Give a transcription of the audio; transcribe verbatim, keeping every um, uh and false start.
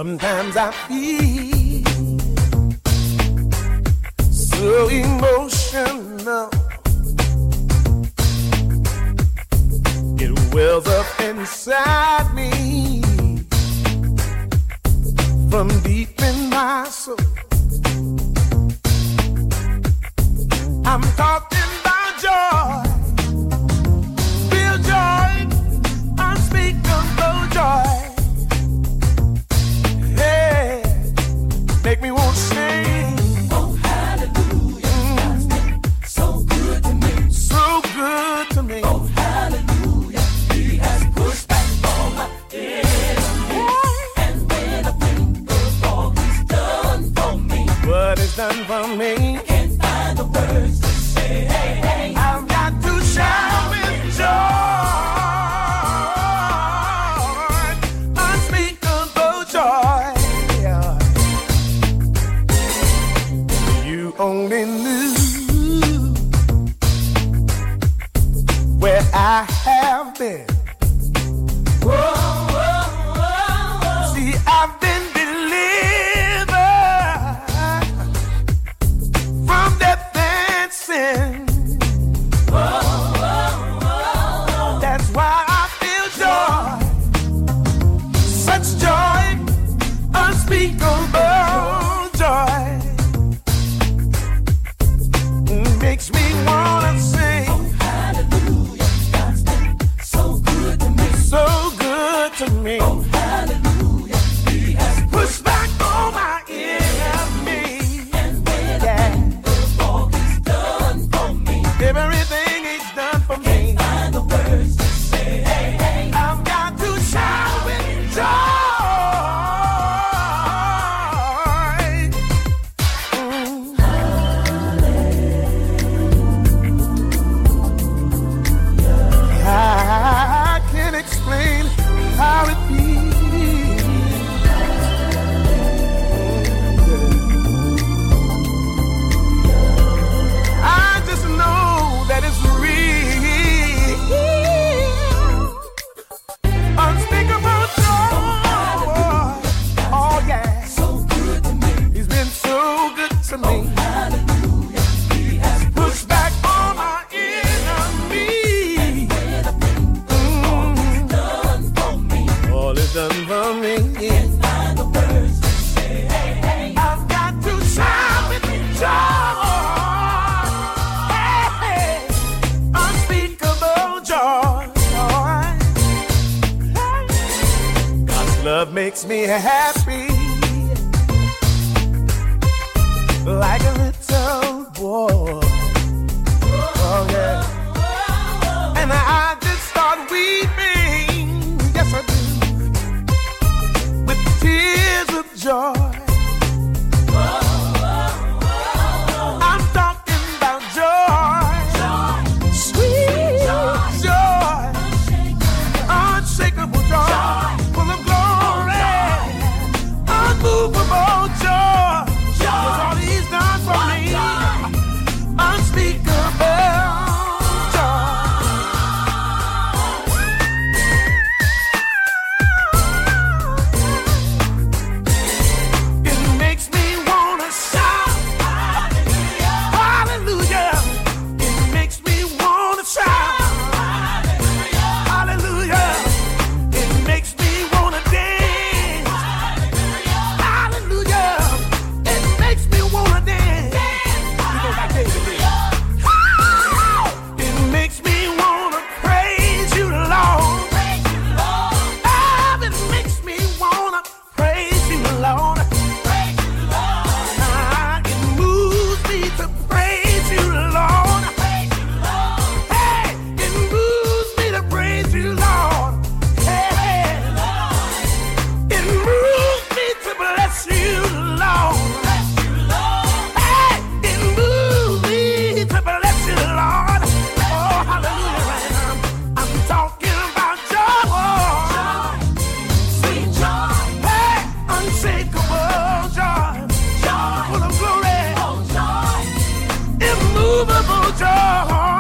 Sometimes I feel so emotional. It wells up inside me from deep in my soul. I'm talking about joy, real joy, unspeakable joy. Hey, make me want to sing. Oh, hallelujah, God's been so good to me. So good to me. Oh, hallelujah, He has pushed back all my enemies. And when I think of all He's done for me, What He's done for me, can't find the words to say. Hey, hey, I've got to shout with joy, unspeakable joy. You only knew where I have been. whoa, whoa, whoa, whoa. See, I've been delivered from death and sin. That's why I feel joy, such joy, unspeakable joy. Makes me wanna sing. Oh, hallelujah, God's been so good to me. So good to me. Oh, hallelujah, He has Push back all my enemies. and when I Yeah. think of all He's done for me, Everything He's done for me. find the words to say. Hey, hey, I've got to shout with joy. Mm. I can't explain how it feels. I just know that it's real. Unspeakable joy. Oh yeah, so good to me. He's been so good to me. Hallelujah, He has Push back all my enemies. Mm. done for me. All is done for me. Find the words to say. Hey, hey, I've got to shout with joy. Hey, unspeakable joy. God's love makes me happy, like a little boy. Oh yeah. And I just start weeping. Yes, I do. With tears of joy. I'm talking about joy. Sweet joy. Unshakable joy. Full of glory. Unmovable joy. That's all He's done for me. Unspeakable joy. It makes me wanna shout. Hallelujah. It makes me wanna shout. Hallelujah. It makes me wanna dance. Hallelujah. It makes me wanna dance. You know like David did. It makes me wanna praise you, Lord. Ah, it makes me wanna praise you, Lord. Ah, it moves me to praise you, Lord. Hey, it moves me to praise you, Lord. Hey, it moves me to bless you, Lord. Hey, it moves me to bless you, Lord. Oh, hallelujah, right now. I'm talking about joy. sweet joy. Hey, unshakable joy. Full of glory. Oh, joy. Immovable joy.